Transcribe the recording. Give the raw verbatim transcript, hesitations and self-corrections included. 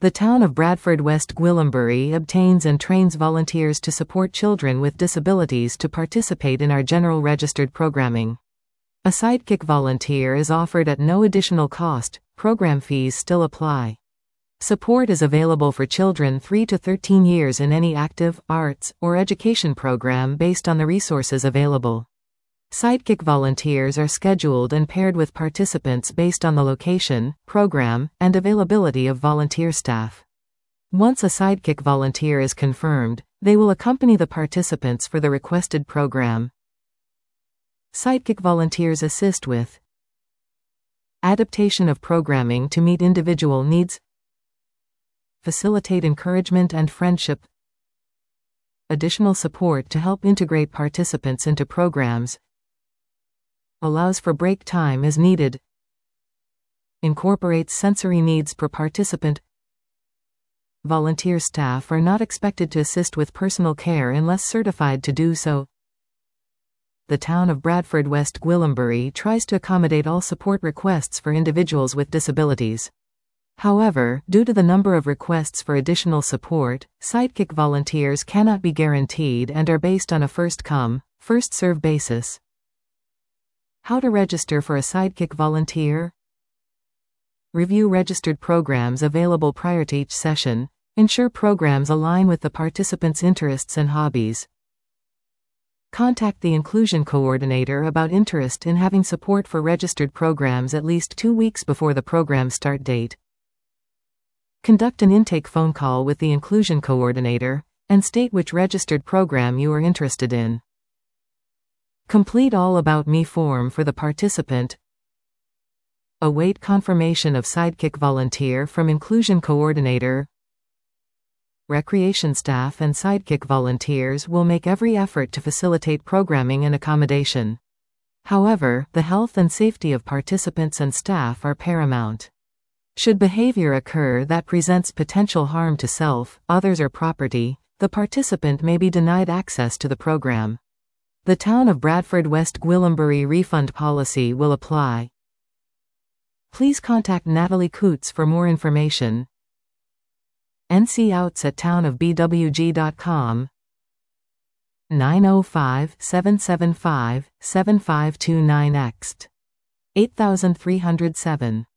The town of Bradford West Gwillimbury obtains and trains volunteers to support children with disabilities to participate in our general registered programming. A sidekick volunteer is offered at no additional cost. Program fees still apply. Support is available for children three to thirteen years in any active, arts, or education program based on the resources available. Sidekick volunteers are scheduled and paired with participants based on the location, program, and availability of volunteer staff. Once a sidekick volunteer is confirmed, they will accompany the participants for the requested program. Sidekick volunteers assist with adaptation of programming to meet individual needs, facilitate encouragement and friendship, additional support to help integrate participants into programs, allows for break time as needed, incorporates sensory needs per participant. Volunteer staff are not expected to assist with personal care unless certified to do so. The town of Bradford West Gwillimbury tries to accommodate all support requests for individuals with disabilities. However, due to the number of requests for additional support, sidekick volunteers cannot be guaranteed and are based on a first-come, first-served basis. How to register for a sidekick volunteer? Review registered programs available prior to each session. Ensure programs align with the participants' interests and hobbies. Contact the inclusion coordinator about interest in having support for registered programs at least two weeks before the program start date. Conduct an intake phone call with the inclusion coordinator, and state which registered program you are interested in. Complete All About Me form for the participant. Await confirmation of sidekick volunteer from inclusion coordinator. Recreation staff and sidekick volunteers will make every effort to facilitate programming and accommodation. However, the health and safety of participants and staff are paramount. Should behavior occur that presents potential harm to self, others, or property, the participant may be denied access to the program. The town of Bradford West Gwillimbury refund policy will apply. Please contact Natalie Coots for more information. N C outs at town of b w g dot com, nine oh five, seven seven five, seven five two nine X, eight three oh seven.